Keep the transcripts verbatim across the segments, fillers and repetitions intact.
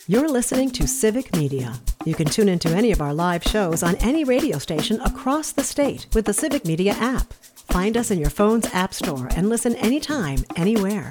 You're listening to Civic Media. You can tune into any of our live shows on any radio station across the state with the Civic Media app. Find us in your phone's app store and listen anytime, anywhere.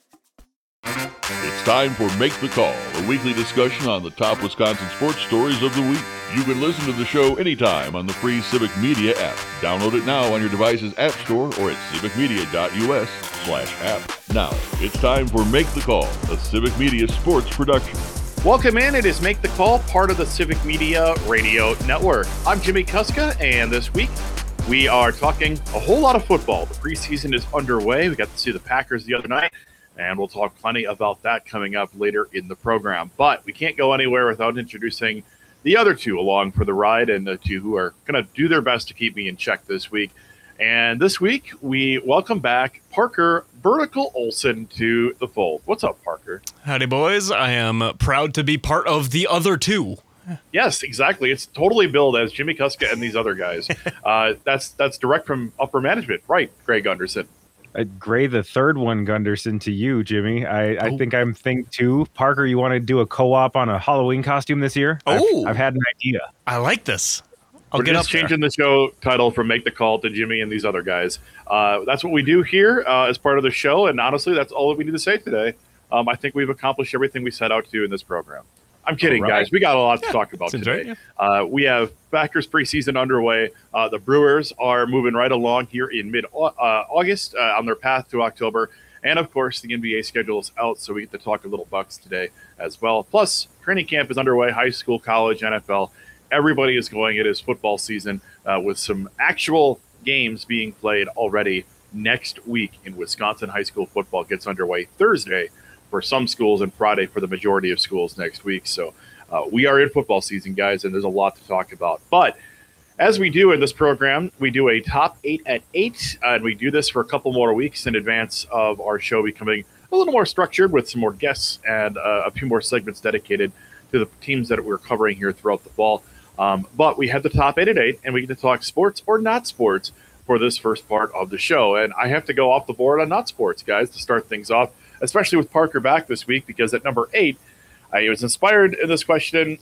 It's time for Make the Call, a weekly discussion on the top Wisconsin sports stories of the week. You can listen to the show anytime on the free Civic Media app. Download it now on your device's app store or at civicmedia.us slash app. Now, it's time for Make the Call, a Civic Media sports production. Welcome in. It is Make the Call, part of the Civic Media Radio Network. I'm Jimmy Kuska, and this week we are talking a whole lot of football. The preseason is underway. We got to see the Packers the other night, and we'll talk plenty about that coming up later in the program. But we can't go anywhere without introducing the other two along for the ride, and the two who are going to do their best to keep me in check this week. And this week, we welcome back Parker Vertical Olson to the fold. What's up, Parker? Howdy, boys. I am proud to be part of the other two. Yes, exactly. It's totally billed as Jimmy Kuska and these other guys. uh, that's that's direct from upper management. Right, Greg Gunderson. Uh, Gray, the third one, Gunderson, to you, Jimmy. I, I think I'm think two. Parker, you want to do a co-op on a Halloween costume this year? Oh, I've, I've had an idea. I like this. I'll We're get just up there. changing the show title from Make the Call to Jimmy and these other guys. Uh, that's what we do here uh, as part of the show, and honestly, that's all that we need to say today. Um, I think we've accomplished everything we set out to do in this program. I'm kidding, All right. guys. We got a lot to Yeah, talk about let's today. enjoy it, Uh, we have Packers preseason underway. Uh, the Brewers are moving right along here in mid-August uh, on their path to October. And, of course, the N B A schedule is out, so we get to talk a little Bucks today as well. Plus, training camp is underway, high school, college, N F L. Everybody is going. It is football season uh, with some actual games being played already next week in Wisconsin. High school football gets underway Thursday for some schools and Friday for the majority of schools next week. So uh, we are in football season, guys, and there's a lot to talk about. But as we do in this program, we do a top eight at eight, uh, and we do this for a couple more weeks in advance of our show becoming a little more structured with some more guests and uh, a few more segments dedicated to the teams that we're covering here throughout the fall. Um, but we have the top eight at eight, and we get to talk sports or not sports for this first part of the show. And I have to go off the board on not sports, guys, to start things off, especially with Parker back this week, because at number eight, I was inspired in this question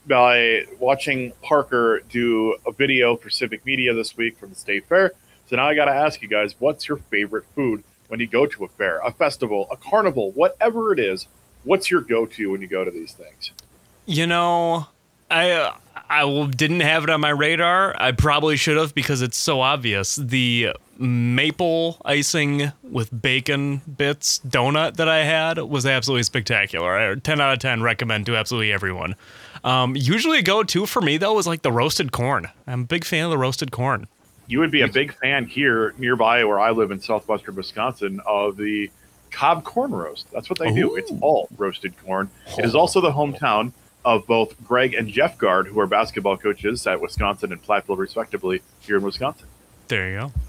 by watching Parker do a video for Civic Media this week from the State Fair. So now I got to ask you guys, what's your favorite food when you go to a fair, a festival, a carnival, whatever it is? What's your go-to when you go to these things? You know, I uh, I didn't have it on my radar. I probably should have because it's so obvious. The maple icing with bacon bits donut that I had was absolutely spectacular. I, ten out of ten recommend to absolutely everyone. Um, usually a go-to for me, though, is like the roasted corn. I'm a big fan of the roasted corn. You would be a big fan here nearby where I live in southwestern Wisconsin of the Cobb corn roast. That's what they Ooh. do. It's all roasted corn. It is also the hometown of both Greg and Jeff Gard, who are basketball coaches at Wisconsin and Platteville, respectively, here in Wisconsin. There you go.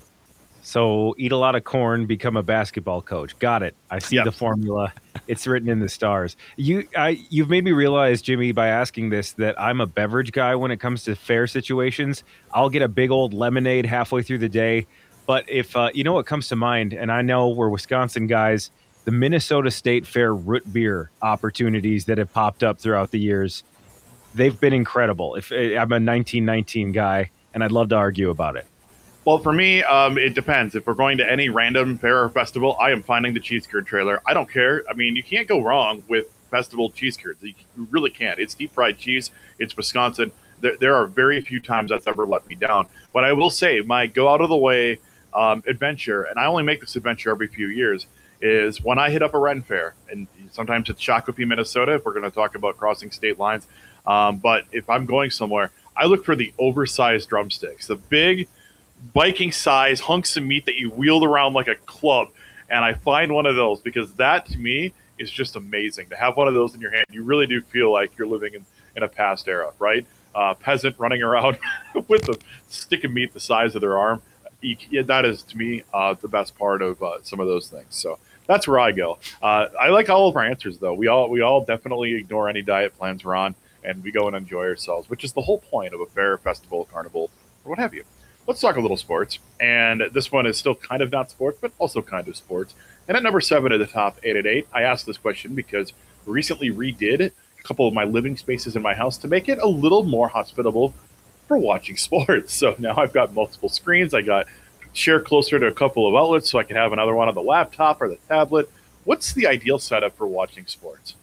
So eat a lot of corn, become a basketball coach. Got it. I see Yep. the formula. It's written in the stars. You, I, you've made me realize, Jimmy, by asking this, that I'm a beverage guy when it comes to fair situations. I'll get a big old lemonade halfway through the day. But if uh, you know what comes to mind, and I know we're Wisconsin guys, the Minnesota State Fair root beer opportunities that have popped up throughout the years, they've been incredible. If I'm a nineteen nineteen guy, and I'd love to argue about it. Well, for me, um, it depends. If we're going to any random fair or festival, I am finding the cheese curd trailer. I don't care. I mean, you can't go wrong with festival cheese curds. You really can't. It's deep fried cheese. It's Wisconsin. There, there are very few times that's ever let me down. But I will say, my go out of the way um, adventure, and I only make this adventure every few years, is when I hit up a Ren Fair, and sometimes it's Shakopee, Minnesota, if we're going to talk about crossing state lines. Um, but if I'm going somewhere, I look for the oversized drumsticks, the big Viking size hunks of meat that you wield around like a club. And I find one of those because that to me is just amazing to have one of those in your hand. You really do feel like you're living in, in a past era, right? Uh, peasant running around with a stick of meat the size of their arm. Yeah, that is to me uh, the best part of uh, some of those things. So that's where I go. Uh, I like all of our answers, though. We all we all definitely ignore any diet plans we're on, and we go and enjoy ourselves, which is the whole point of a fair, festival, carnival, or what have you. Let's talk a little sports. And this one is still kind of not sports, but also kind of sports. And at number seven of the top eight at eight, I asked this question because we recently redid a couple of my living spaces in my house to make it a little more hospitable for watching sports. So now I've got multiple screens. I got share closer to a couple of outlets so I can have another one on the laptop or the tablet. What's the ideal setup for watching sports?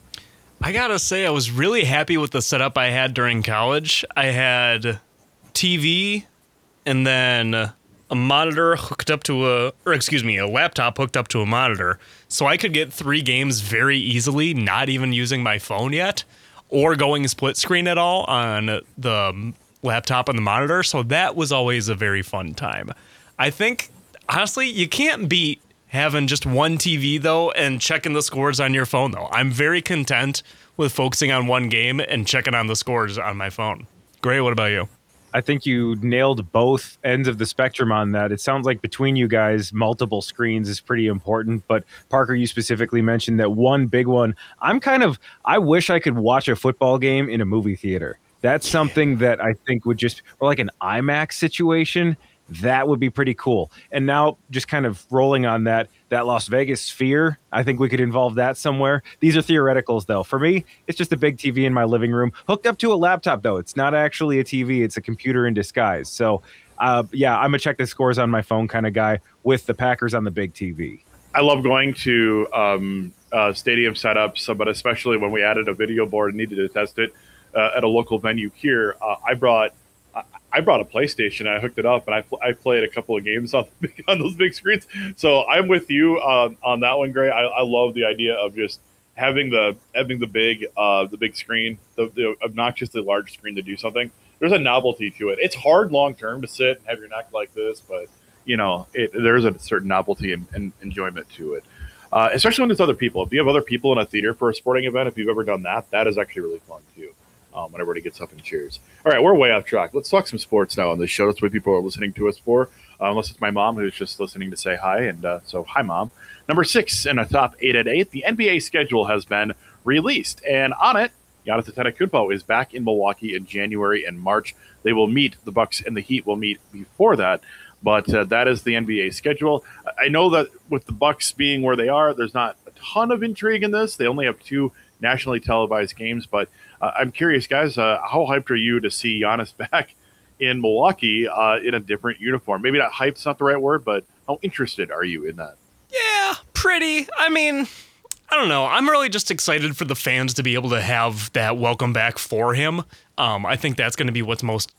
I gotta say, I was really happy with the setup I had during college. I had T V and then a monitor hooked up to a, or excuse me, a laptop hooked up to a monitor. So I could get three games very easily, not even using my phone yet, or going split screen at all on the laptop and the monitor. So that was always a very fun time. I think, honestly, you can't beat having just one T V, though, and checking the scores on your phone, though. I'm very content with focusing on one game and checking on the scores on my phone. Gray, what about you? I think you nailed both ends of the spectrum on that. It sounds like between you guys, multiple screens is pretty important. But Parker, you specifically mentioned that one big one. I'm kind of, I wish I could watch a football game in a movie theater. That's something that I think would just, or like an IMAX situation. That would be pretty cool. And now just kind of rolling on that, that Las Vegas Sphere, I think we could involve that somewhere. These are theoreticals, though. For me, it's just a big T V in my living room, hooked up to a laptop, though. It's not actually a T V. It's a computer in disguise. So, uh, yeah, I'm a check the scores on my phone kind of guy with the Packers on the big T V. I love going to um, uh, stadium setups, but especially when we added a video board and needed to test it uh, at a local venue here, uh, I brought I brought a PlayStation. I hooked it up, and I I played a couple of games on on those big screens. So I'm with you um, on that one, Gray. I, I love the idea of just having the having the big uh, the big screen, the, the obnoxiously large screen to do something. There's a novelty to it. It's hard long term to sit and have your neck like this, but you know it, there's a certain novelty and, and enjoyment to it, uh, especially when there's other people. If you have other people in a theater for a sporting event, if you've ever done that, that is actually really fun too. Um, when everybody gets up and cheers. All right, we're way off track. Let's talk some sports now on this show. That's what people are listening to us for, uh, unless it's my mom who's just listening to say hi. And uh, so, hi, Mom. Number six in a top eight at eight, the N B A schedule has been released. And on it, Giannis Antetokounmpo is back in Milwaukee in January and March. They will meet, the Bucks and the Heat will meet before that. But uh, that is the N B A schedule. I know that with the Bucks being where they are, there's not a ton of intrigue in this. They only have two nationally televised games, but uh, I'm curious, guys, uh, how hyped are you to see Giannis back in Milwaukee uh, in a different uniform? Maybe not hyped's not the right word, but how interested are you in that? Yeah, pretty. I mean, I don't know. I'm really just excited for the fans to be able to have that welcome back for him. Um, I think that's going to be what's most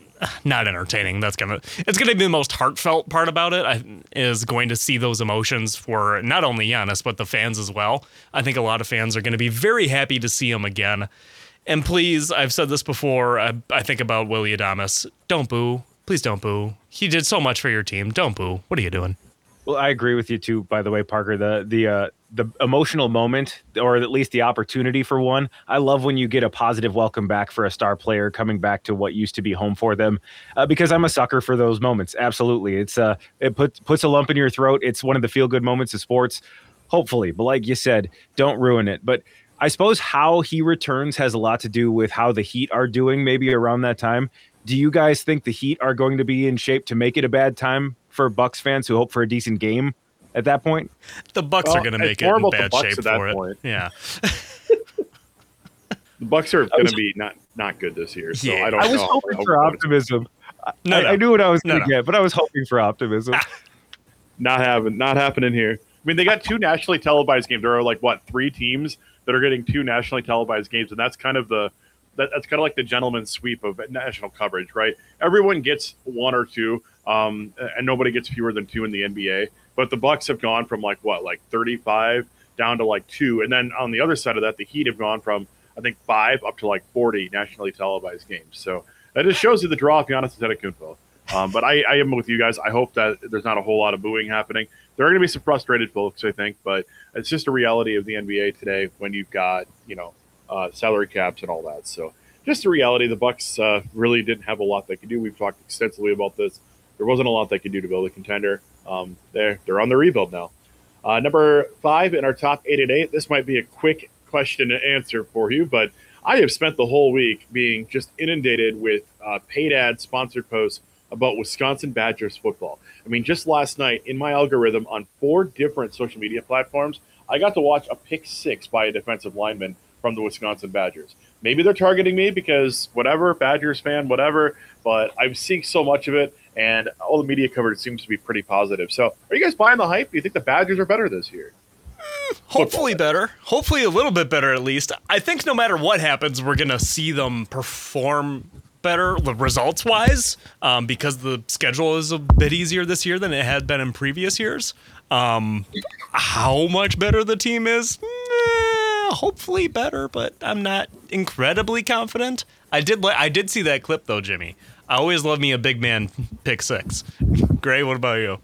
not entertaining. That's gonna it's gonna be the most heartfelt part about it. I, is going to see those emotions for not only Giannis but the fans as well. I think a lot of fans are going to be very happy to see him again. And please, I've said this before. I, I think about Willy Adames. Don't boo. Please don't boo. He did so much for your team. Don't boo. What are you doing? Well, I agree with you too. By the way, Parker, the the uh, the emotional moment, or at least the opportunity for one. I love when you get a positive welcome back for a star player coming back to what used to be home for them, uh, because I'm a sucker for those moments. Absolutely, it's uh, it puts puts a lump in your throat. It's one of the feel good moments of sports. Hopefully, but like you said, don't ruin it. But I suppose how he returns has a lot to do with how the Heat are doing. Maybe around that time. Do you guys think the Heat are going to be in shape to make it a bad time for Bucks fans who hope for a decent game at that point? The Bucks well, are going to make it in bad shape for point. it. Yeah. The Bucks are going to be not not good this year. So yeah. I don't I was know. hoping for optimism. No, I, no. I knew what I was No, going to no. get, but I was hoping for optimism. Not having, not happening here. I mean, they got two nationally televised games. There are like what three teams that are getting two nationally televised games, and that's kind of the that, that's kind of like the gentleman's sweep of national coverage, right? Everyone gets one or two, um, and nobody gets fewer than two in the N B A. But the Bucks have gone from like what, like thirty-five down to like two, and then on the other side of that, the Heat have gone from I think five up to like forty nationally televised games. So that just shows you the draw of Giannis Antetokounmpo. Um, but I, I am with you guys. I hope that there's not a whole lot of booing happening. There are going to be some frustrated folks, I think, but it's just a reality of the N B A today when you've got, you know, uh, salary caps and all that. So just a reality. The Bucks uh, really didn't have a lot they could do. We've talked extensively about this. There wasn't a lot they could do to build a contender. Um, they're, they're on the rebuild now. Uh, number five in our top eight at eight. This might be a quick question and answer for you, but I have spent the whole week being just inundated with uh, paid ad sponsored posts about Wisconsin Badgers football. I mean, just last night in my algorithm on four different social media platforms, I got to watch a pick six by a defensive lineman from the Wisconsin Badgers. Maybe they're targeting me because whatever, Badgers fan, whatever, but I'm seeing so much of it, and all the media coverage seems to be pretty positive. So are you guys buying the hype? Do you think the Badgers are better this year? Hopefully better. Hopefully a little bit better at least. I think no matter what happens, we're going to see them perform better results-wise um, because the schedule is a bit easier this year than it had been in previous years. Um, how much better the team is? Eh, hopefully better, but I'm not incredibly confident. I did li- I did see that clip, though, Jimmy. I always love me a big man pick six. Gray, what about you?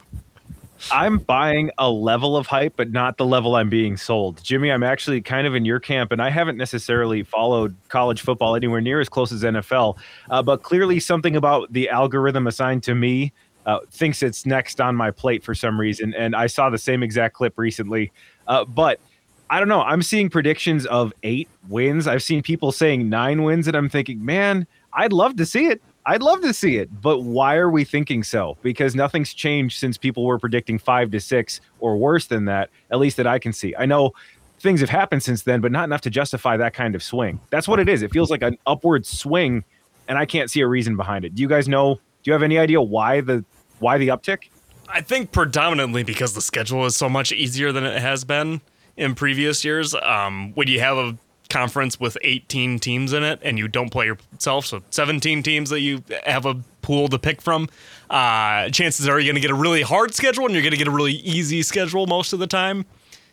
I'm buying a level of hype, but not the level I'm being sold. Jimmy, I'm actually kind of in your camp, and I haven't necessarily followed college football anywhere near as close as N F L, uh, but clearly something about the algorithm assigned to me uh, thinks it's next on my plate for some reason, and I saw the same exact clip recently. Uh, but I don't know. I'm seeing predictions of eight wins. I've seen people saying nine wins, and I'm thinking, man, I'd love to see it. I'd love to see it, but why are we thinking so? Because nothing's changed since people were predicting five to six or worse than that, at least that I can see. I know things have happened since then, but not enough to justify that kind of swing. That's what it is. It feels like an upward swing, and I can't see a reason behind it. Do you guys know, do you have any idea why the why the uptick? I think predominantly because the schedule is so much easier than it has been in previous years. Um, when you have a conference with eighteen teams in it and you don't play yourself, so seventeen teams that you have a pool to pick from, uh chances are you're going to get a really hard schedule and you're going to get a really easy schedule most of the time.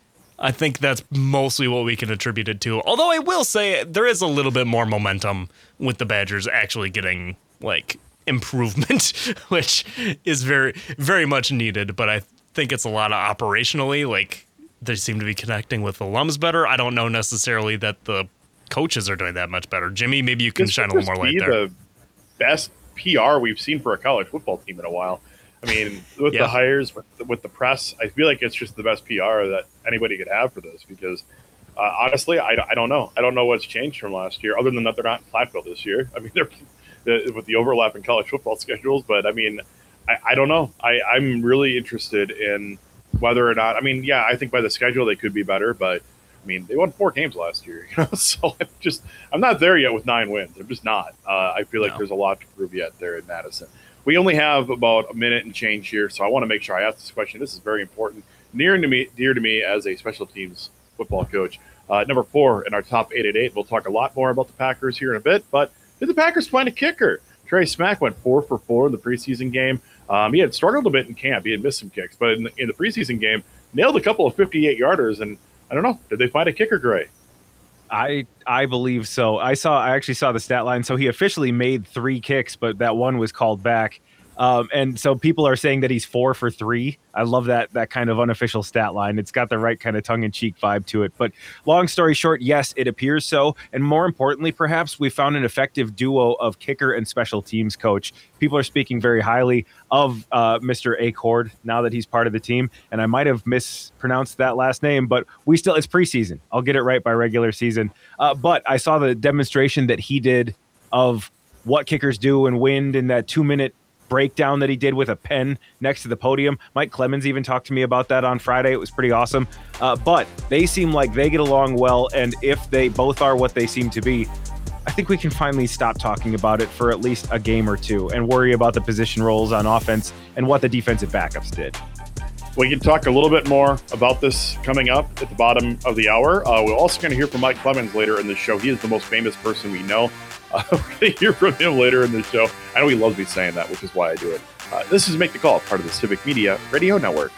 I think that's mostly what we can attribute it to, although I will say there is a little bit more momentum with the Badgers actually getting like improvement, which is very very much needed, but I think it's a lot of operationally, like they seem to be connecting with alums better. I don't know necessarily that the coaches are doing that much better. Jimmy, maybe you can this shine a little more light there. The best P R we've seen for a college football team in a while. I mean, with yeah. the hires, with the, with the press, I feel like it's just the best P R that anybody could have for this because, uh, honestly, I, I don't know. I don't know what's changed from last year, other than that they're not in Platteville this year. I mean, they're the, with the overlap in college football schedules, but, I mean, I, I don't know. I, I'm really interested in whether or not, I mean, yeah, I think by the schedule they could be better, but I mean, they won four games last year, you know, so I'm just, I'm not there yet with nine wins. I'm just not. Uh, I feel like no. there's a lot to prove yet there in Madison. We only have about a minute and change here, so I want to make sure I ask this question. This is very important, near to me, dear to me as a special teams football coach. Uh, number four in our top eight at eight. We'll talk a lot more about the Packers here in a bit, but did the Packers find a kicker? Trey Smack went four for four in the preseason game. Um, he had struggled a bit in camp. He had missed some kicks, but in the, in the preseason game, nailed a couple of fifty-eight yarders. And I don't know, did they find a kicker, Gray? I I believe so. I saw. I actually saw the stat line. So he officially made three kicks, but that one was called back. Um, and so people are saying that he's four for three. I love that that kind of unofficial stat line. It's got the right kind of tongue-in-cheek vibe to it. But long story short, yes, it appears so. And more importantly, perhaps, we found an effective duo of kicker and special teams coach. People are speaking very highly of uh, Mister Acord now that he's part of the team. And I might have mispronounced that last name, but we still, it's preseason. I'll get it right by regular season. Uh, but I saw the demonstration that he did of what kickers do and wind in that two-minute breakdown that he did with a pen next to the podium. Mike Clemens even talked to me about that on Friday. It was pretty awesome. Uh, but they seem like they get along well, and if they both are what they seem to be, I think we can finally stop talking about it for at least a game or two and worry about the position roles on offense and what the defensive backups did. We can talk a little bit more about this coming up at the bottom of the hour. Uh, we're also going to hear from Mike Clemens later in the show. He is the most famous person we know. Uh, we're going to hear from him later in the show. I know he loves me saying that, which is why I do it. Uh, this is Make the Call, part of the Civic Media Radio Network.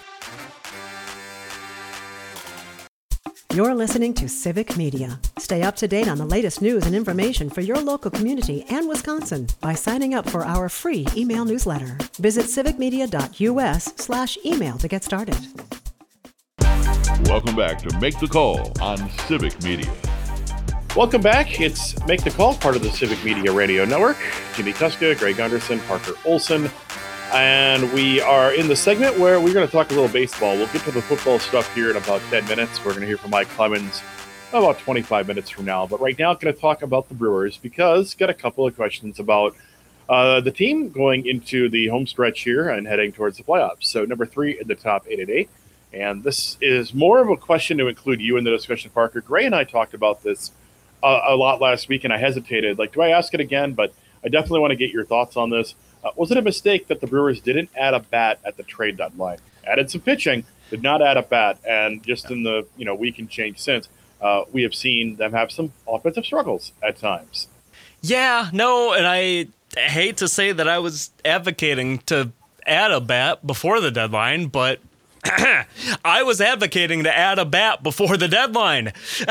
You're listening to Civic Media. Stay up to date on the latest news and information for your local community and Wisconsin by signing up for our free email newsletter. Visit civicmedia.us slash email to get started. Welcome back to Make the Call on Civic Media. Welcome back. It's Make the Call, part of the Civic Media Radio Network. Jimmy Kuska, Greg Gunderson, Parker Olson. And we are in the segment where we're going to talk a little baseball. We'll get to the football stuff here in about ten minutes. We're going to hear from Mike Clemens about twenty-five minutes from now. But right now, I'm going to talk about the Brewers because got a couple of questions about uh, the team going into the home stretch here and heading towards the playoffs. So number three in the top eight at eight. And this is more of a question to include you in the discussion, Parker. Gray and I talked about this a, a lot last week, and I hesitated. Like, do I ask it again? But I definitely want to get your thoughts on this. Uh, was it a mistake that the Brewers didn't add a bat at the trade deadline? Added some pitching, did not add a bat, and just in the you know week and change since, uh, we have seen them have some offensive struggles at times. Yeah, no, and I hate to say that I was advocating to add a bat before the deadline, but I was advocating to add a bat before the deadline.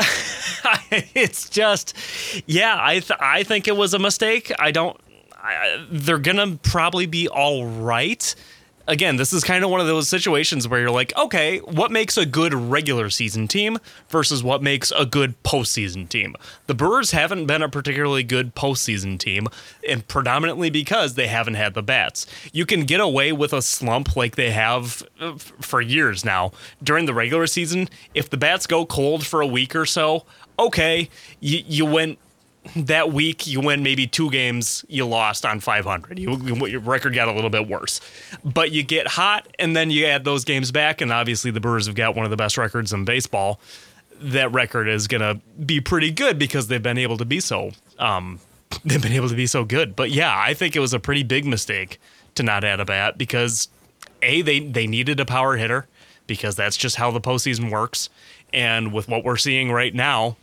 It's just, yeah, I th- I think it was a mistake. I don't. I, they're gonna probably be all right. Again, this is kind of one of those situations where you're like, okay, what makes a good regular season team versus what makes a good postseason team? The Brewers haven't been a particularly good postseason team, and predominantly because they haven't had the bats. You can get away with a slump like they have for years now during the regular season. If the bats go cold for a week or so, okay, you, you went that week, you win maybe two games, you lost on five hundred. You, your record got a little bit worse. But you get hot, and then you add those games back, and obviously the Brewers have got one of the best records in baseball. That record is going to be pretty good because they've been able to be so um, they've been able to be so good. But yeah, I think it was a pretty big mistake to not add a bat because, A, they, they needed a power hitter because that's just how the postseason works. And with what we're seeing right now,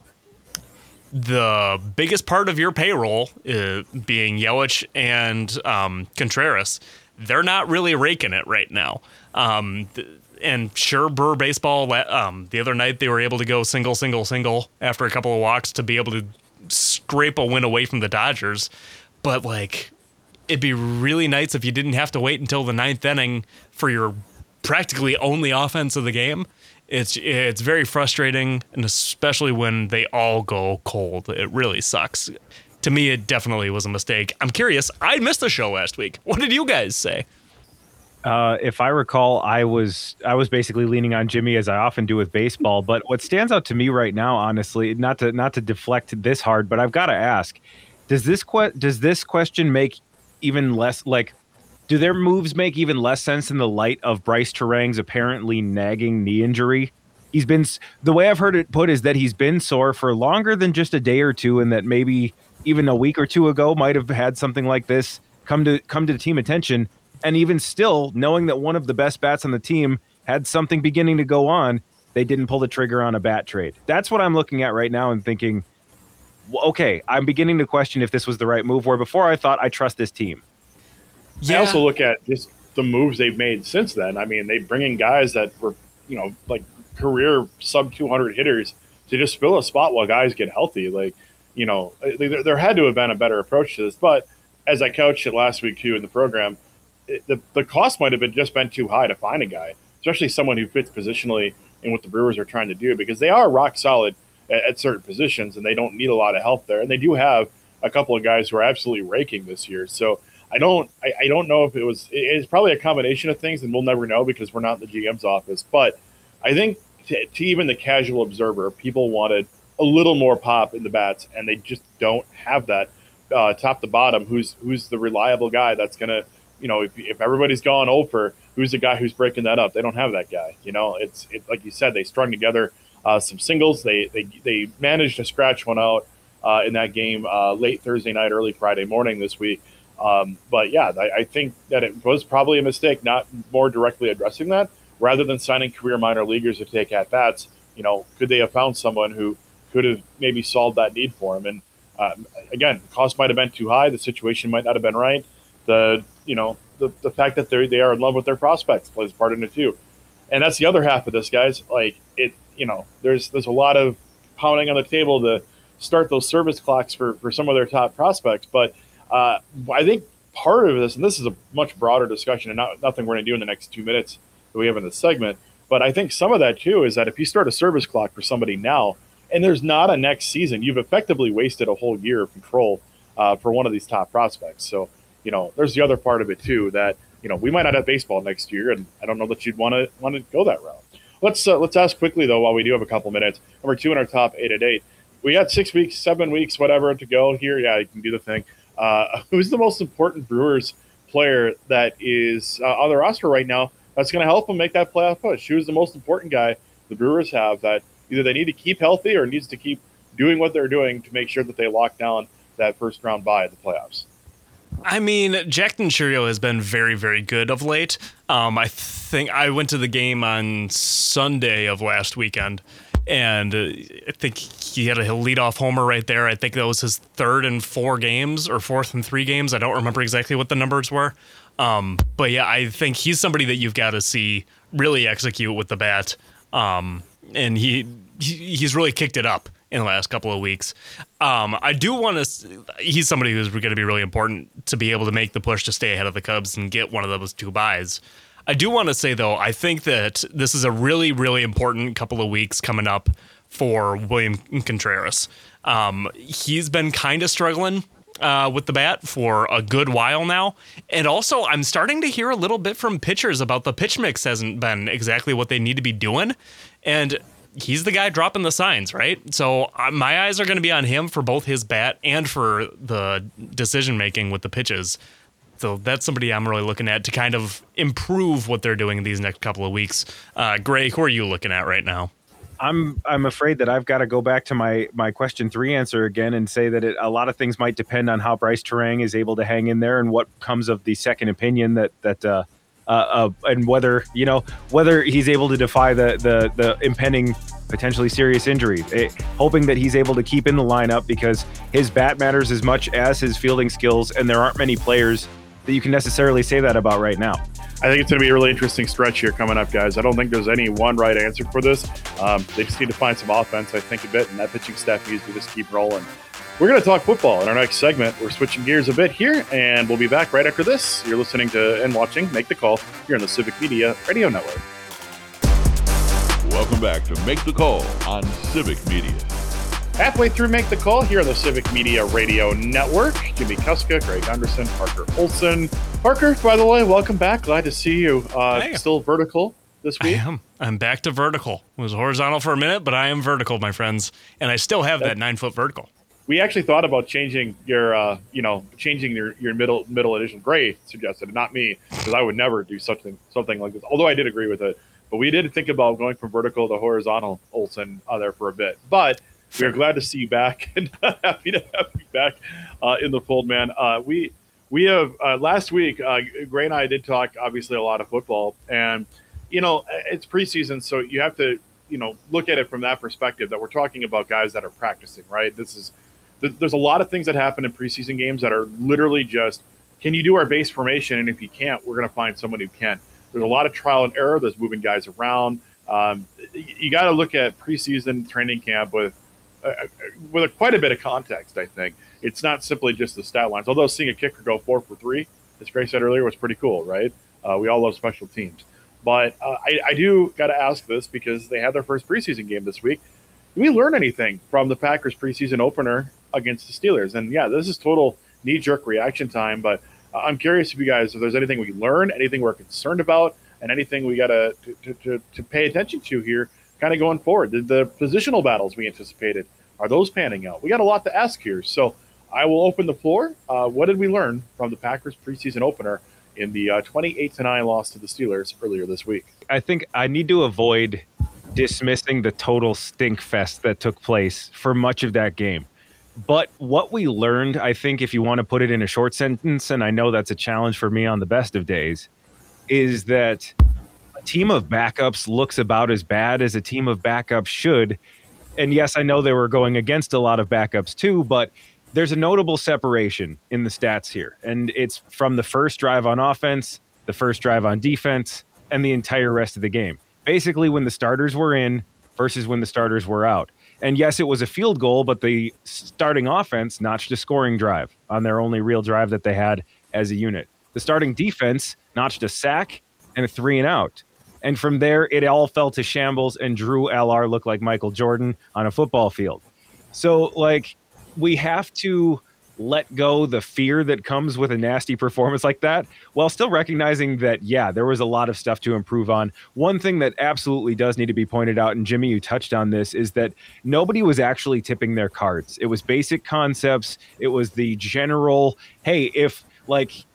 the biggest part of your payroll uh, being Yelich and um, Contreras, they're not really raking it right now. Um, th- and sure, Brewer baseball, um, the other night they were able to go single, single, single after a couple of walks to be able to scrape a win away from the Dodgers. But like, it'd be really nice if you didn't have to wait until the ninth inning for your practically only offense of the game. It's it's very frustrating, and especially when they all go cold. It really sucks. To me, it definitely was a mistake. I'm curious. I missed the show last week. What did you guys say? Uh, if I recall, I was I was basically leaning on Jimmy as I often do with baseball. But what stands out to me right now, honestly, not to not to deflect this hard, but I've got to ask: Does this que- does this question make even less like? Do their moves make even less sense in the light of Bryce Terang's apparently nagging knee injury? He's been, the way I've heard it put is that he's been sore for longer than just a day or two, and that maybe even a week or two ago might have had something like this come to come to the team attention. And even still, knowing that one of the best bats on the team had something beginning to go on, they didn't pull the trigger on a bat trade. That's what I'm looking at right now and thinking, well, okay, I'm beginning to question if this was the right move, where before I thought I trust this team. Yeah. I also look at just the moves they've made since then. I mean, they bring in guys that were, you know, like career sub two hundred hitters to just fill a spot while guys get healthy. Like, you know, there, there had to have been a better approach to this. But as I couched it last week, too, in the program, it, the, the cost might have been just been too high to find a guy, especially someone who fits positionally in what the Brewers are trying to do, because they are rock solid at, at certain positions and they don't need a lot of help there. And they do have a couple of guys who are absolutely raking this year. So, I don't I, I don't know if it was – it's probably a combination of things, and we'll never know because we're not in the G M's office. But I think to, to even the casual observer, people wanted a little more pop in the bats, and they just don't have that uh, top to bottom. Who's who's the reliable guy that's going to – you know, if, if everybody's gone over, who's the guy who's breaking that up? They don't have that guy. You know, it's it, like you said, they strung together uh, some singles. They, they, they managed to scratch one out uh, in that game uh, late Thursday night, early Friday morning this week. Um, but yeah, I, I think that it was probably a mistake not more directly addressing that rather than signing career minor leaguers to take at bats. You know, could they have found someone who could have maybe solved that need for him? And uh, again, the cost might have been too high. The situation might not have been right. The, you know, the, the fact that they they are in love with their prospects plays part in it too. And that's the other half of this, guys. Like it, you know, there's, there's a lot of pounding on the table to start those service clocks for, for some of their top prospects. But Uh, I think part of this, and this is a much broader discussion and not nothing we're going to do in the next two minutes that we have in this segment, but I think some of that too is that if you start a service clock for somebody now and there's not a next season, you've effectively wasted a whole year of control uh, for one of these top prospects. So, you know, there's the other part of it too that, you know, we might not have baseball next year, and I don't know that you'd want to want to go that route. Let's uh, let's ask quickly though, while we do have a couple minutes. Number two in our top eight at eight. We got six weeks, seven weeks, whatever to go here. Yeah, you can do the thing. Uh, who's the most important Brewers player that is uh, on the roster right now that's going to help them make that playoff push? Who's the most important guy the Brewers have that either they need to keep healthy or needs to keep doing what they're doing to make sure that they lock down that first round bye at the playoffs. I mean, Jackson Churio has been very, very good of late. Um, I think I went to the game on Sunday of last weekend, and uh, I think he had a leadoff homer right there. I think that was his third in four games or fourth in three games. I don't remember exactly what the numbers were. Um, but yeah, I think he's somebody that you've got to see really execute with the bat. Um, and he, he he's really kicked it up in the last couple of weeks. Um, I do want to, he's somebody who's going to be really important to be able to make the push to stay ahead of the Cubs and get one of those two buys. I do want to say, though, I think that this is a really, really important couple of weeks coming up for William Contreras. Um, he's been kind of struggling uh, with the bat for a good while now. And also, I'm starting to hear a little bit from pitchers about the pitch mix hasn't been exactly what they need to be doing. And he's the guy dropping the signs, right? So uh, my eyes are going to be on him for both his bat and for the decision-making with the pitches. So that's somebody I'm really looking at to kind of improve what they're doing these next couple of weeks. Uh, Gray, who are you looking at right now? I'm I'm afraid that I've got to go back to my my question three answer again and say that it, a lot of things might depend on how Bryce Terang is able to hang in there and what comes of the second opinion that that uh, uh, uh, and whether you know whether he's able to defy the the the impending potentially serious injury. It, hoping that he's able to keep in the lineup because his bat matters as much as his fielding skills, and there aren't many players that you can necessarily say that about right now. I think it's going to be a really interesting stretch here coming up, guys. I don't think there's any one right answer for this. Um, they just need to find some offense, I think, a bit, and that pitching staff needs to just keep rolling. We're going to talk football in our next segment. We're switching gears a bit here, and we'll be back right after this. You're listening to and watching Make the Call here on the Civic Media Radio Network. Welcome back to Make the Call on Civic Media. Halfway through Make the Call here on the Civic Media Radio Network. Jimmy Kuska, Greg Anderson, Parker Olson. Parker, by the way, welcome back. Glad to see you. Uh, Hey. Still vertical this I week. am. I'm back to vertical. It was horizontal for a minute, but I am vertical, my friends. And I still have that nine-foot vertical. We actually thought about changing your, uh, you know, changing your, your middle middle edition. Gray suggested, not me, because I would never do something something like this. Although I did agree with it, but we did think about going from vertical to horizontal, Olson, uh, there for a bit. But we are glad to see you back and happy to have you back uh, in the fold, man. Uh, we we have uh, last week, uh, Gray and I did talk obviously a lot of football, and you know it's preseason, so you have to you know look at it from that perspective that we're talking about guys that are practicing, right? This is there's a lot of things that happen in preseason games that are literally just, can you do our base formation? And if you can't, we're going to find someone who can. There's a lot of trial and error. There's moving guys around. Um, you got to look at preseason training camp with uh, with a, quite a bit of context, I think. It's not simply just the stat lines. Although seeing a kicker go four for three, as Gray said earlier, was pretty cool, right? Uh, we all love special teams. But uh, I, I do got to ask this because they had their first preseason game this week. Did we learn anything from the Packers preseason opener against the Steelers? And yeah, this is total knee-jerk reaction time, but uh, I'm curious if you guys, if there's anything we learned, anything we're concerned about, and anything we got to, to, to, to pay attention to here kind of going forward. Did the positional battles we anticipated, are those panning out? We got a lot to ask here. So I will open the floor. Uh, what did we learn from the Packers preseason opener in the uh, twenty-eight to nine loss to the Steelers earlier this week? I think I need to avoid dismissing the total stink fest that took place for much of that game. But what we learned, I think, if you want to put it in a short sentence, and I know that's a challenge for me on the best of days, is that a team of backups looks about as bad as a team of backups should. And yes, I know they were going against a lot of backups too, but there's a notable separation in the stats here. And it's from the first drive on offense, the first drive on defense, and the entire rest of the game. Basically, when the starters were in versus when the starters were out. And yes, it was a field goal, but the starting offense notched a scoring drive on their only real drive that they had as a unit. The starting defense notched a sack and a three and out. And from there, it all fell to shambles, and Drew L R looked like Michael Jordan on a football field. So, like, we have to let go the fear that comes with a nasty performance like that, while still recognizing that, yeah, there was a lot of stuff to improve on. One thing that absolutely does need to be pointed out, and Jimmy, you touched on this, is that nobody was actually tipping their cards. It was basic concepts. It was the general, hey, if like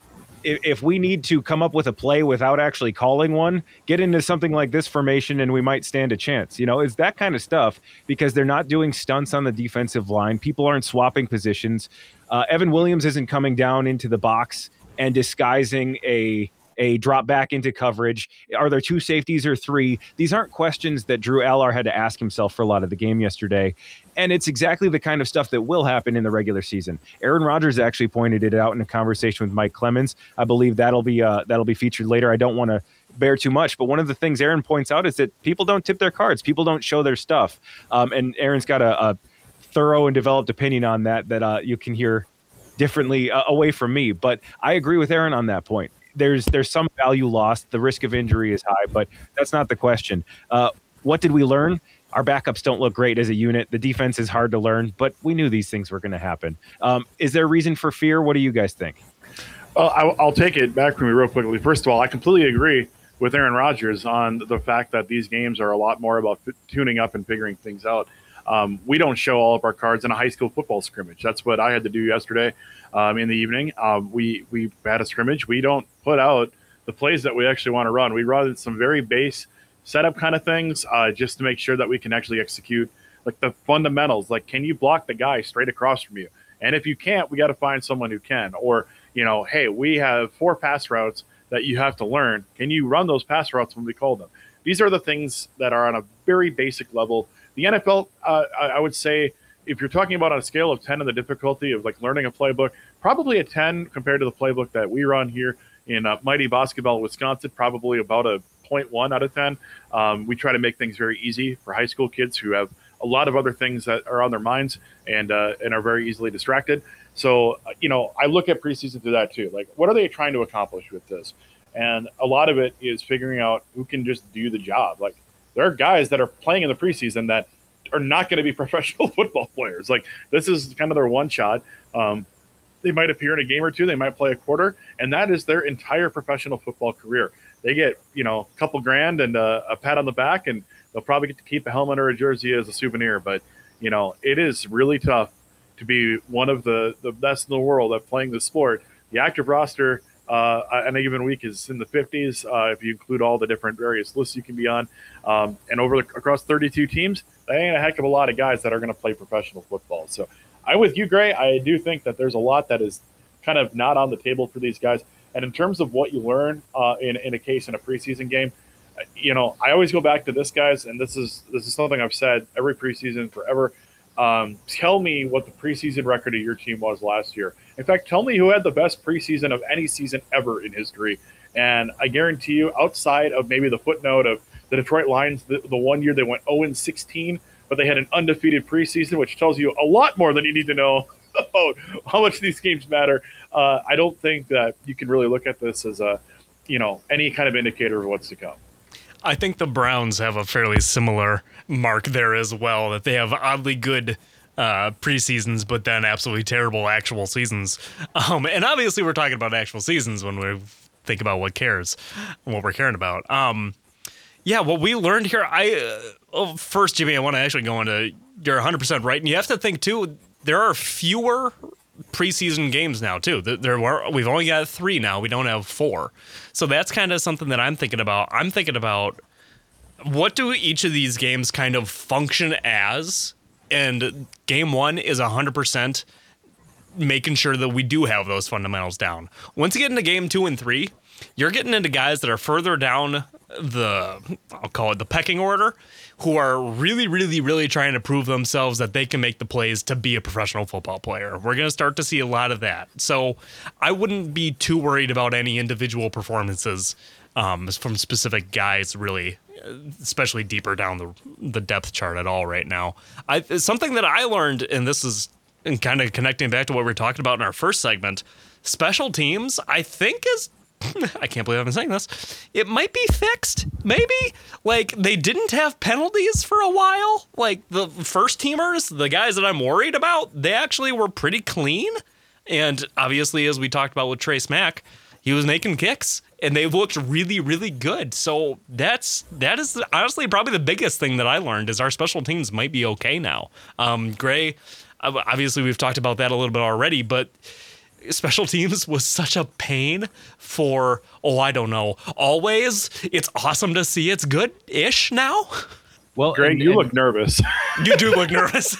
if, if we need to come up with a play without actually calling one, get into something like this formation and we might stand a chance. You know, it's that kind of stuff because they're not doing stunts on the defensive line. People aren't swapping positions. Uh, Evan Williams isn't coming down into the box and disguising a a drop back into coverage. Are there two safeties or three? These aren't questions that Drew Allar had to ask himself for a lot of the game yesterday. And it's exactly the kind of stuff that will happen in the regular season. Aaron Rodgers actually pointed it out in a conversation with Mike Clemens. I believe that'll be uh, that'll be featured later. I don't want to bear too much, but one of the things Aaron points out is that people don't tip their cards. People don't show their stuff. Um, and Aaron's got a, a thorough and developed opinion on that that uh, you can hear differently uh, away from me. But I agree with Aaron on that point. There's there's some value lost. The risk of injury is high, but that's not the question. Uh, what did we learn? Our backups don't look great as a unit. The defense is hard to learn, but we knew these things were going to happen. Um, is there reason for fear? What do you guys think? Well, I, I'll take it back from you real quickly. First of all, I completely agree with Aaron Rodgers on the fact that these games are a lot more about f- tuning up and figuring things out. Um, we don't show all of our cards in a high school football scrimmage. That's what I had to do yesterday um, in the evening. Um, we we had a scrimmage. We don't put out the plays that we actually want to run. We run some very base setup kind of things uh, just to make sure that we can actually execute like the fundamentals. Like, can you block the guy straight across from you? And if you can't, we got to find someone who can. Or, you know, hey, we have four pass routes that you have to learn. Can you run those pass routes when we call them? These are the things that are on a very basic level. The N F L, uh, I would say, if you're talking about on a scale of ten in the difficulty of like learning a playbook, probably a ten compared to the playbook that we run here in uh, Mighty Basketball, Wisconsin, probably about a zero point one out of ten. Um, we try to make things very easy for high school kids who have a lot of other things that are on their minds and uh, and are very easily distracted. So, you know, I look at preseason through that too. Like, what are they trying to accomplish with this? And a lot of it is figuring out who can just do the job. Like, there are guys that are playing in the preseason that are not going to be professional football players. Like, this is kind of their one shot. Um, they might appear in a game or two. They might play a quarter, and that is their entire professional football career. They get, you know, a couple grand and a, a pat on the back, and they'll probably get to keep a helmet or a jersey as a souvenir. But, you know, it is really tough to be one of the, the best in the world at playing the sport. The active roster uh, on a given week is in the fifties uh, if you include all the different various lists you can be on. Um, and over the, across thirty-two teams, that ain't a heck of a lot of guys that are going to play professional football. So I'm with you, Gray. I do think that there's a lot that is kind of not on the table for these guys. And in terms of what you learn uh, in, in a case in a preseason game, you know, I always go back to this, guys, and this is this is something I've said every preseason forever. Um, tell me what the preseason record of your team was last year. In fact, tell me who had the best preseason of any season ever in history. And I guarantee you, outside of maybe the footnote of the Detroit Lions, the, the one year they went oh and sixteen, but they had an undefeated preseason, which tells you a lot more than you need to know about how much these games matter. Uh, I don't think that you can really look at this as a, you know, any kind of indicator of what's to come. I think the Browns have a fairly similar mark there as well, that they have oddly good uh, preseasons, but then absolutely terrible actual seasons. Um, and obviously we're talking about actual seasons when we think about what cares, what we're caring about. Um, yeah, what we learned here, I uh, oh, first, Jimmy, I want to actually go into, you're one hundred percent right. And you have to think, too, there are fewer preseason games now, too. There were, we've only got three now. We don't have four. So that's kind of something that I'm thinking about. I'm thinking about what do each of these games kind of function as? And game one is one hundred percent making sure that we do have those fundamentals down. Once you get into game two and three, you're getting into guys that are further down the, I'll call it the pecking order, who are really, really, really trying to prove themselves that they can make the plays to be a professional football player. We're going to start to see a lot of that. So I wouldn't be too worried about any individual performances um, from specific guys, really, especially deeper down the the depth chart at all right now. I, something that I learned, and this is and kind of connecting back to what we were talking about in our first segment, special teams, I think is, I can't believe I've been saying this, it might be fixed, maybe? Like, they didn't have penalties for a while. Like, the first teamers, the guys that I'm worried about, they actually were pretty clean. And obviously, as we talked about with Trace Mack, he was making kicks, and they looked really, really good. So that's that is honestly probably the biggest thing that I learned is our special teams might be okay now. Um, Gray, obviously we've talked about that a little bit already, but special teams was such a pain for, oh, I don't know, always. It's awesome to see it's good-ish now. Well, Greg, and, you and, look nervous. You do look nervous.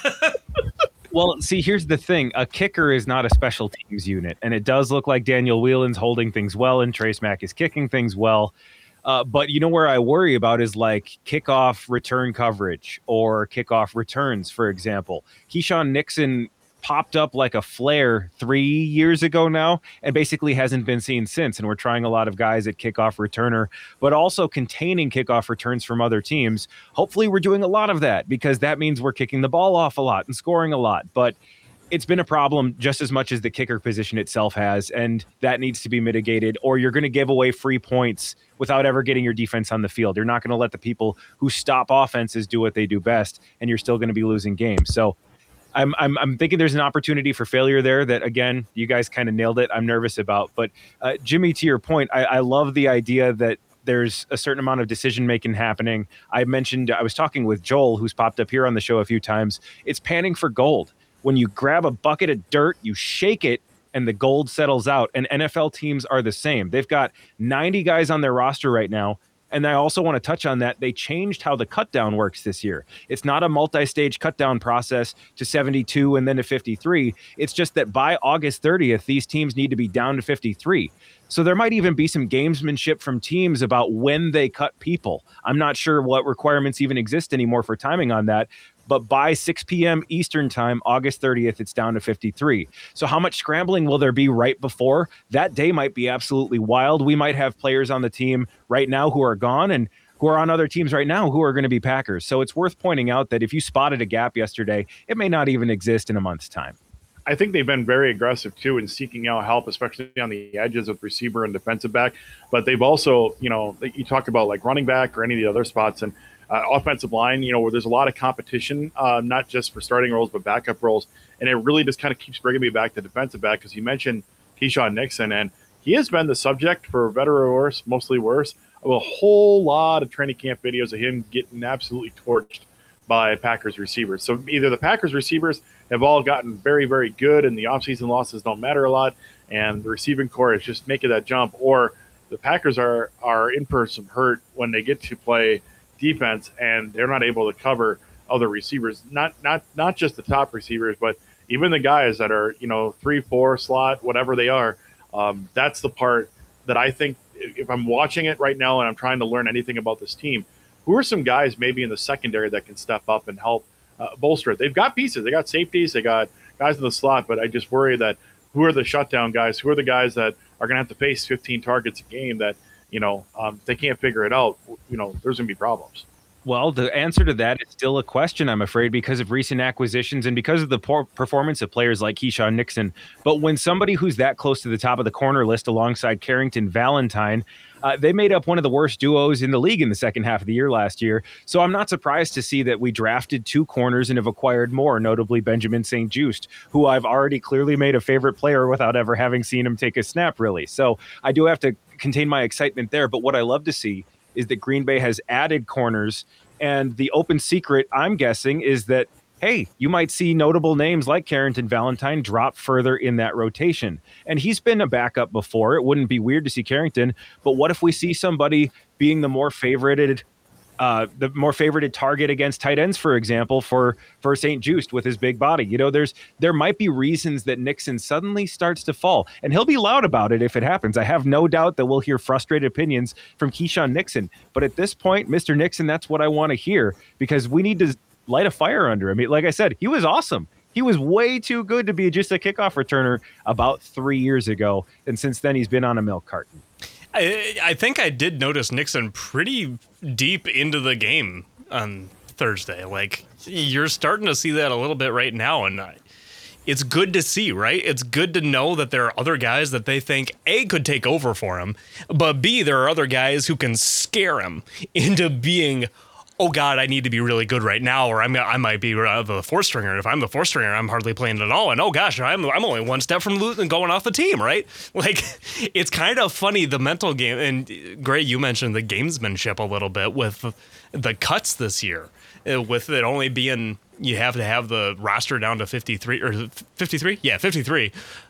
Well, see, here's the thing. A kicker is not a special teams unit, and it does look like Daniel Whelan's holding things well and Trace Mack is kicking things well. Uh, but you know where I worry about is like kickoff return coverage or kickoff returns, for example. Keyshawn Nixon popped up like a flare three years ago now and basically hasn't been seen since. And we're trying a lot of guys at kickoff returner, but also containing kickoff returns from other teams. Hopefully we're doing a lot of that because that means we're kicking the ball off a lot and scoring a lot. But it's been a problem just as much as the kicker position itself has, and that needs to be mitigated, or you're going to give away free points without ever getting your defense on the field. You're not going to let the people who stop offenses do what they do best, and you're still going to be losing games. So I'm, I'm I'm thinking there's an opportunity for failure there that, again, you guys kind of nailed it. I'm nervous about. But, uh, Jimmy, to your point, I, I love the idea that there's a certain amount of decision-making happening. I mentioned, I was talking with Joel, who's popped up here on the show a few times. It's panning for gold. When you grab a bucket of dirt, you shake it, and the gold settles out. And N F L teams are the same. They've got ninety guys on their roster right now. And I also want to touch on that. They changed how the cut down works this year. It's not a multi-stage cut down process to seventy-two and then to fifty-three. It's just that by August thirtieth, these teams need to be down to fifty-three. So there might even be some gamesmanship from teams about when they cut people. I'm not sure what requirements even exist anymore for timing on that. But by six p.m. Eastern time, August thirtieth, it's down to fifty-three. So how much scrambling will there be right before? That day might be absolutely wild. We might have players on the team right now who are gone and who are on other teams right now who are going to be Packers. So it's worth pointing out that if you spotted a gap yesterday, it may not even exist in a month's time. I think they've been very aggressive, too, in seeking out help, especially on the edges with receiver and defensive back. But they've also, you know, you talk about like running back or any of the other spots, and Uh, offensive line, you know, where there's a lot of competition, uh, not just for starting roles, but backup roles. And it really just kind of keeps bringing me back to defensive back because you mentioned Keyshawn Nixon, and he has been the subject, for better or worse, mostly worse, of a whole lot of training camp videos of him getting absolutely torched by Packers receivers. So either the Packers receivers have all gotten very, very good and the offseason losses don't matter a lot, and the receiving core is just making that jump, or the Packers are, are in for some hurt when they get to play defense and they're not able to cover other receivers, not not not just the top receivers, but even the guys that are, you know, three, four slot, whatever they are. Um, that's the part that I think, if I'm watching it right now and I'm trying to learn anything about this team, who are some guys maybe in the secondary that can step up and help uh, bolster it? They've got pieces, they got safeties, they got guys in the slot, but I just worry that who are the shutdown guys? Who are the guys that are going to have to face fifteen targets a game that, you know, um, they can't figure it out, you know, there's going to be problems. Well, the answer to that is still a question, I'm afraid, because of recent acquisitions and because of the poor performance of players like Keyshawn Nixon. But when somebody who's that close to the top of the corner list alongside Carrington Valentine, uh, they made up one of the worst duos in the league in the second half of the year last year. So I'm not surprised to see that we drafted two corners and have acquired more, notably Benjamin Saint Juste, who I've already clearly made a favorite player without ever having seen him take a snap, really. So I do have to contain my excitement there. But what I love to see is that Green Bay has added corners, and the open secret, I'm guessing, is that, hey, you might see notable names like Carrington Valentine drop further in that rotation. And he's been a backup before. It wouldn't be weird to see Carrington, but what if we see somebody being the more favorited Uh, the more favorited target against tight ends, for example, for for Saint Juste with his big body? You know, there's there might be reasons that Nixon suddenly starts to fall, and he'll be loud about it if it happens. I have no doubt that we'll hear frustrated opinions from Keyshawn Nixon. But at this point, Mister Nixon, that's what I want to hear, because we need to light a fire under him. Like I said, he was awesome. He was way too good to be just a kickoff returner about three years ago, and since then he's been on a milk carton. I, I think I did notice Nixon pretty deep into the game on Thursday. Like, you're starting to see that a little bit right now, and I, it's good to see, right? It's good to know that there are other guys that they think, A, could take over for him, but B, there are other guys who can scare him into being, oh God, I need to be really good right now, or I'm I might be uh, the fourth stringer. If I'm the fourth stringer, I'm hardly playing at all, and oh gosh, I'm I'm only one step from losing, going off the team, right? Like, it's kind of funny, the mental game. And Gray, you mentioned the gamesmanship a little bit with the cuts this year, uh, with it only being, you have to have the roster down to fifty-three or fifty-three, yeah, fifty-three.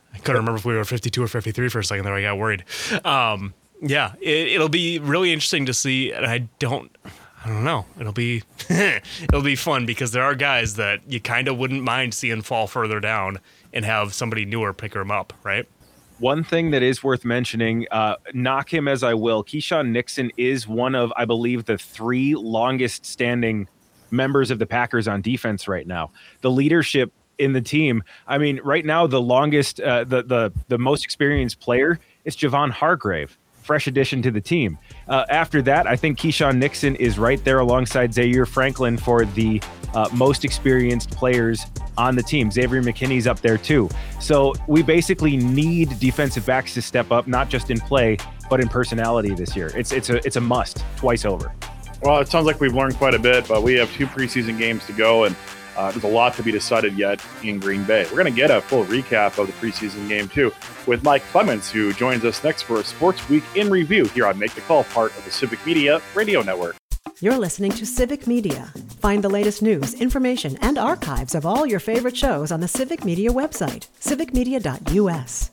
I couldn't remember if we were fifty-two or fifty-three for a second there. I got worried. Um, yeah, it, it'll be really interesting to see. And I don't, I don't know. It'll be, it'll be fun because there are guys that you kind of wouldn't mind seeing fall further down and have somebody newer pick them up, right? One thing that is worth mentioning, uh, knock him as I will, Keyshawn Nixon is one of, I believe, the three longest standing members of the Packers on defense right now. The leadership in the team. I mean, right now, the longest, uh, the, the, the most experienced player is Javon Hargrave, fresh addition to the team. Uh, after that, I think Keyshawn Nixon is right there alongside Zaire Franklin for the uh, most experienced players on the team. Xavier McKinney's up there too. So we basically need defensive backs to step up, not just in play, but in personality this year. It's it's a it's a must twice over. Well, it sounds like we've learned quite a bit, but we have two preseason games to go, and uh, there's a lot to be decided yet in Green Bay. We're going to get a full recap of the preseason game, too, with Mike Clemens, who joins us next for a Sports Week in Review here on Make the Call, part of the Civic Media Radio Network. You're listening to Civic Media. Find the latest news, information, and archives of all your favorite shows on the Civic Media website, civic media dot u s.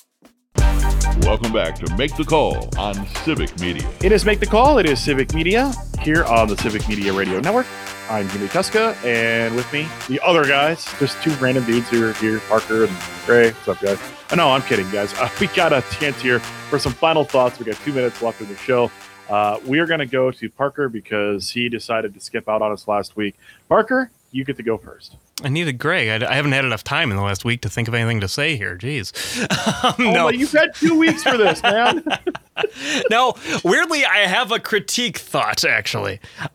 Welcome back to Make the Call on Civic Media. It is Make the Call. It is Civic Media here on the Civic Media Radio Network. I'm Jimmy Tuska, and with me, the other guys, just two random dudes who are here, Parker and Gray. What's up, guys? Oh, no, I'm kidding, guys. Uh, we got a chance here for some final thoughts. We got two minutes left in the show. Uh, we are going to go to Parker because he decided to skip out on us last week. Parker, you get to go first. I needed Greg. I, I haven't had enough time in the last week to think of anything to say here. Jeez. Um, oh, no, but you've had two weeks for this, man. No, weirdly, I have a critique thought, actually.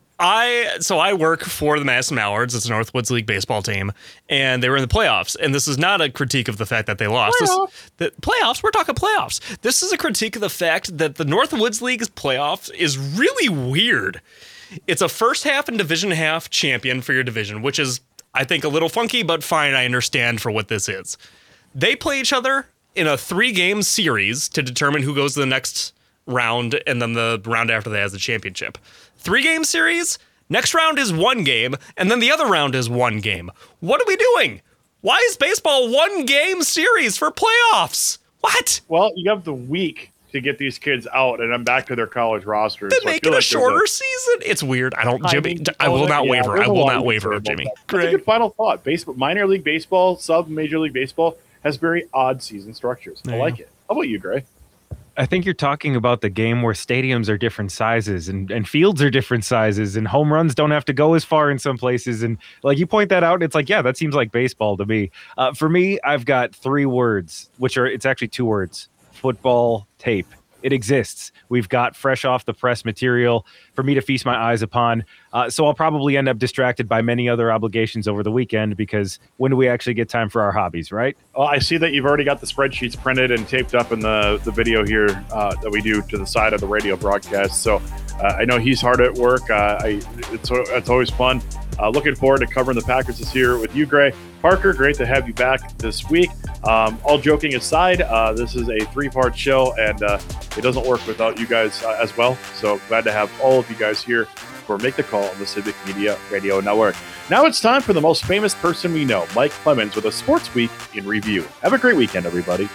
I so I work for the Madison Mallards. It's a Northwoods League baseball team, and they were in the playoffs. And this is not a critique of the fact that they lost. Playoffs. This, the playoffs. We're talking playoffs. This is a critique of the fact that the Northwoods League's playoffs is really weird. It's a first half and division half champion for your division, which is, I think, a little funky, but fine. I understand for what this is. They play each other in a three-game series to determine who goes to the next round, and then the round after that has the championship. Three-game series, next round is one game, and then the other round is one game. What are we doing? Why is baseball one-game series for playoffs? What? Well, you have the week to get these kids out and then back to their college rosters. Then so make it a like shorter a, season? It's weird. I don't, Jimmy, I will not yeah, waver. I will not waver, Jimmy. That. That's a good final thought. Baseball, minor league baseball, sub-major league baseball has very odd season structures. I like it. How about you, Gray? I think you're talking about the game where stadiums are different sizes and, and fields are different sizes and home runs don't have to go as far in some places. And like you point that out, it's like, yeah, that seems like baseball to me. Uh, for me, I've got three words, which are, it's actually two words, football tape. It exists. We've got fresh off the press material for me to feast my eyes upon. Uh, so I'll probably end up distracted by many other obligations over the weekend because when do we actually get time for our hobbies, right? Well, I see that you've already got the spreadsheets printed and taped up in the, the video here uh, that we do to the side of the radio broadcast. So uh, I know he's hard at work. Uh, I, it's, it's always fun. Uh, looking forward to covering the Packers this year with you, Gray. Parker, great to have you back this week. Um, all joking aside, uh, this is a three-part show, and uh, it doesn't work without you guys uh, as well. So glad to have all of you guys here for Make the Call on the Civic Media Radio Network. Now it's time for the most famous person we know, Mike Clemens, with a Sports Week in Review. Have a great weekend, everybody.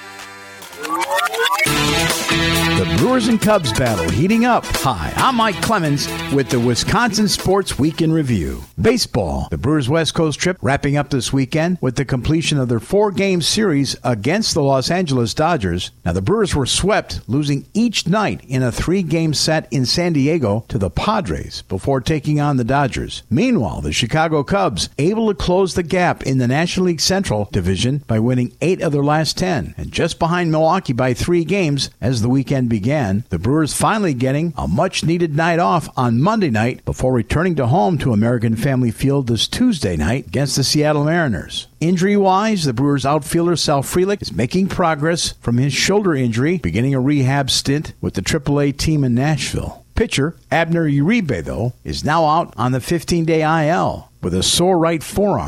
The Brewers and Cubs battle heating up. Hi, I'm Mike Clemens with the Wisconsin Sports Week in Review. Baseball. The Brewers' West Coast trip wrapping up this weekend with the completion of their four-game series against the Los Angeles Dodgers. Now, the Brewers were swept, losing each night in a three-game set in San Diego to the Padres before taking on the Dodgers. Meanwhile, the Chicago Cubs able to close the gap in the National League Central Division by winning eight of their last ten, and just behind Milwaukee by three games as the weekend began. The Brewers finally getting a much-needed night off on Monday night before returning to home to American Family Field this Tuesday night against the Seattle Mariners. Injury-wise, the Brewers outfielder Sal Frelick is making progress from his shoulder injury, beginning a rehab stint with the triple A team in Nashville. Pitcher Abner Uribe, though, is now out on the fifteen-day I L with a sore right forearm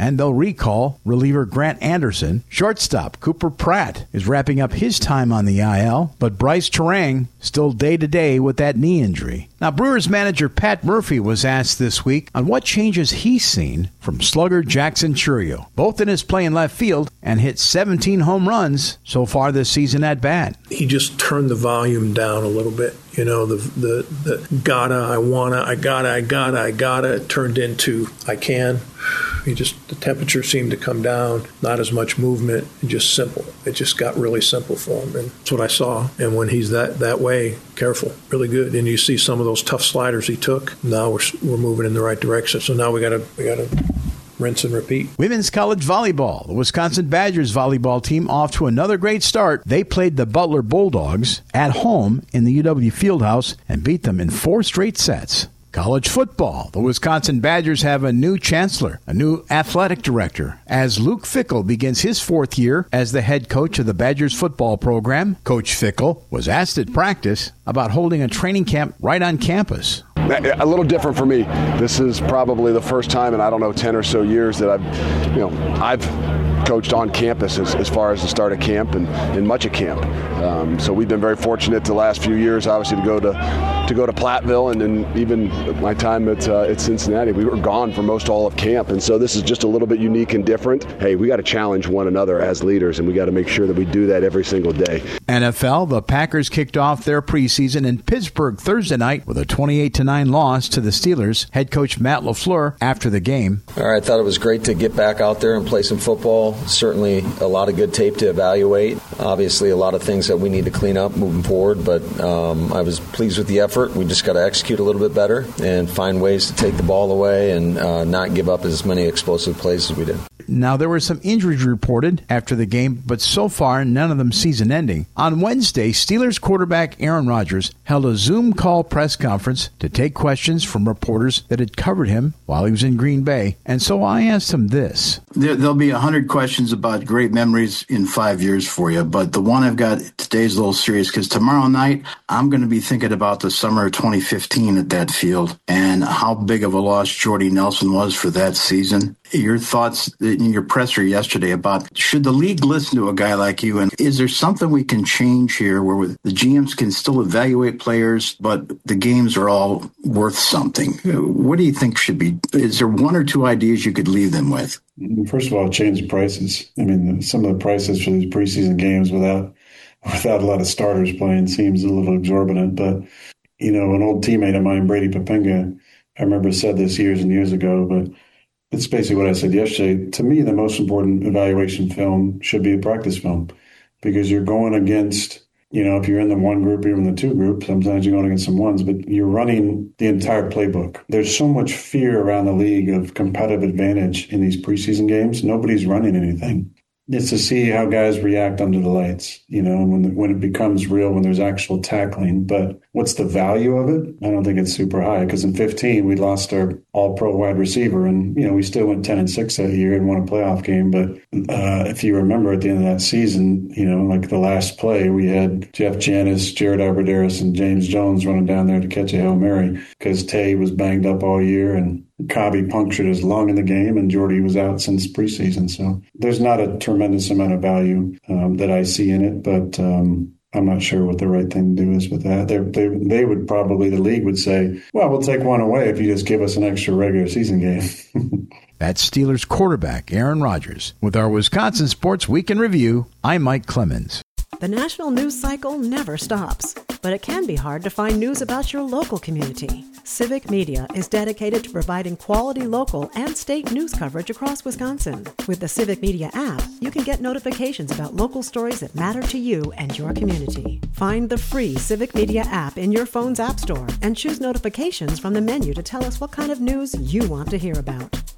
and they'll recall reliever Grant Anderson. Shortstop Cooper Pratt is wrapping up his time on the I L, but Bryce Terang still day-to-day with that knee injury. Now, Brewers manager Pat Murphy was asked this week on what changes he's seen from slugger Jackson Chourio, both in his play in left field and hit seventeen home runs so far this season at bat. He just turned the volume down a little bit. You know, the the the gotta, I wanna, I gotta, I gotta, I gotta turned into I can. He just, the temperature seemed to come down, not as much movement, and just simple. It just got really simple for him, and that's what I saw. And when he's that that way, careful, really good. And you see some of those tough sliders he took. Now we're we're moving in the right direction. So now we gotta we gotta rinse and repeat. Women's college volleyball. The Wisconsin Badgers volleyball team off to another great start. They played the Butler Bulldogs at home in the U W Fieldhouse and beat them in four straight sets. College football. The Wisconsin Badgers have a new chancellor, a new athletic director, as Luke Fickell begins his fourth year as the head coach of the Badgers football program. Coach Fickell was asked at practice about holding a training camp right on campus. A little different for me. This is probably the first time in, I don't know, ten or so years that I've, you know, I've coached on campus as, as far as the start of camp and, and much of camp. Um, so we've been very fortunate the last few years, obviously, to go to to go to Platteville, and then even my time at uh, at Cincinnati, we were gone for most all of camp. And so this is just a little bit unique and different. Hey, we got to challenge one another as leaders, and we got to make sure that we do that every single day. N F L, the Packers kicked off their preseason in Pittsburgh Thursday night with a twenty-eight to nine loss to the Steelers. Head coach Matt LaFleur after the game. All right, I thought it was great to get back out there and play some football. Certainly a lot of good tape to evaluate. Obviously a lot of things that we need to clean up moving forward, but um, I was pleased with the effort. We just got to execute a little bit better and find ways to take the ball away and uh, not give up as many explosive plays as we did. Now, there were some injuries reported after the game, but so far, none of them season-ending. On Wednesday, Steelers quarterback Aaron Rodgers held a Zoom call press conference to take questions from reporters that had covered him while he was in Green Bay. And so I asked him this. There, there'll be a hundred questions about great memories in five years for you, but the one I've got today's a little serious because tomorrow night, I'm going to be thinking about the summer of twenty fifteen at that field and how big of a loss Jordy Nelson was for that season. Your thoughts in your presser yesterday about should the league listen to a guy like you, and is there something we can change here where the G Ms can still evaluate players, but the games are all worth something? What do you think should be? Is there one or two ideas you could leave them with? First of all, change the prices. I mean, some of the prices for these preseason games without without a lot of starters playing seems a little exorbitant. But, you know, an old teammate of mine, Brady Papinga, I remember said this years and years ago, but it's basically what I said yesterday. To me, the most important evaluation film should be a practice film because you're going against, you know, if you're in the one group, you're in the two group, sometimes you're going against some ones, but you're running the entire playbook. There's so much fear around the league of competitive advantage in these preseason games. Nobody's running anything. It's to see how guys react under the lights, you know, when the, when it becomes real, when there's actual tackling. But what's the value of it? I don't think it's super high because in fifteen, we lost our all-pro wide receiver and, you know, we still went ten and six that year and won a playoff game. But uh, if you remember at the end of that season, you know, like the last play, we had Jeff Janis, Jared Abbrederis, and James Jones running down there to catch a Hail Mary because Tay was banged up all year and Cobby punctured his lung in the game, and Jordy was out since preseason. So there's not a tremendous amount of value um, that I see in it, but um, I'm not sure what the right thing to do is with that. They, they they would probably, the league would say, well, we'll take one away if you just give us an extra regular season game. That's Steelers quarterback Aaron Rodgers. With our Wisconsin Sports Week in Review, I'm Mike Clemens. The national news cycle never stops, but it can be hard to find news about your local community. Civic Media is dedicated to providing quality local and state news coverage across Wisconsin. With the Civic Media app, you can get notifications about local stories that matter to you and your community. Find the free Civic Media app in your phone's app store and choose notifications from the menu to tell us what kind of news you want to hear about.